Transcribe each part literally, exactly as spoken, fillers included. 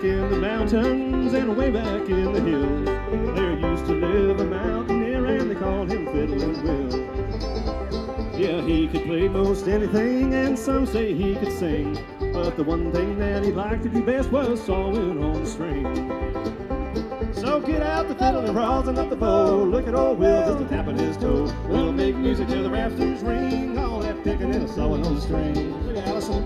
in the mountains and way back in the hills, there used to live a mountaineer and they called him Fiddlin' Will. Yeah, he could play most anything and some say he could sing, but the one thing that he liked to do best was sawing on the string. So get out the fiddle and rosin up the bow, look at old Will just a tapping his toe. We'll make music till the rafters ring, all that picking and a sawing on the string. Look at Allison.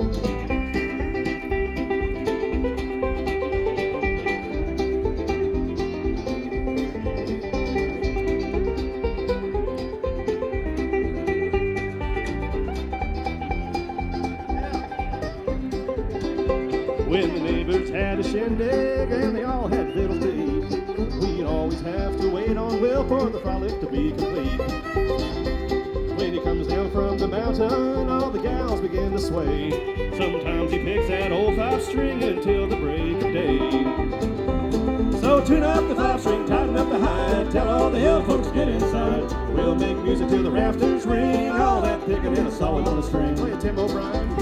When the neighbors had a shindig and they all had fiddles to eat, we'd always have to wait on Will for the frolic to be complete. When he comes down from the mountain, all the gals begin to sway. Sometimes he picks that old five string until the break of day. So tune up the five string, tighten up the hide, tell all the hill folks get inside. We'll make music till the rafters ring, all that picking and a sawing on the string. Play a Tim O'Brien.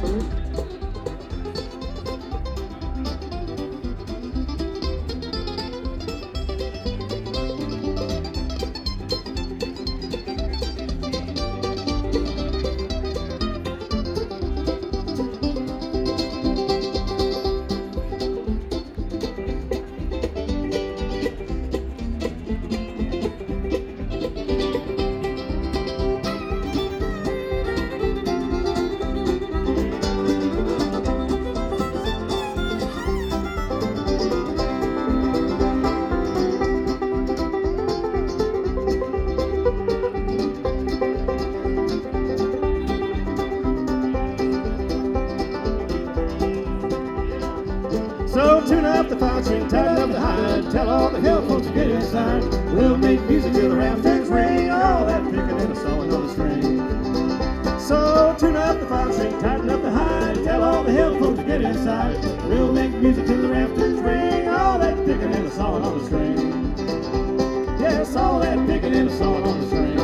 So tune up the five string, tighten up the hide, tell all the hill folks to get inside. We'll make music till the rafters ring, all that picking and a sawing on the string. So tune up the five string, tighten up the hide, tell all the hill folks to get inside. We'll make music till the rafters ring, all that picking and a sawing on the string. Yes, all that picking and a sawing on the string.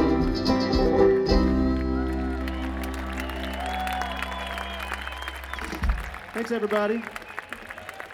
Thanks, everybody.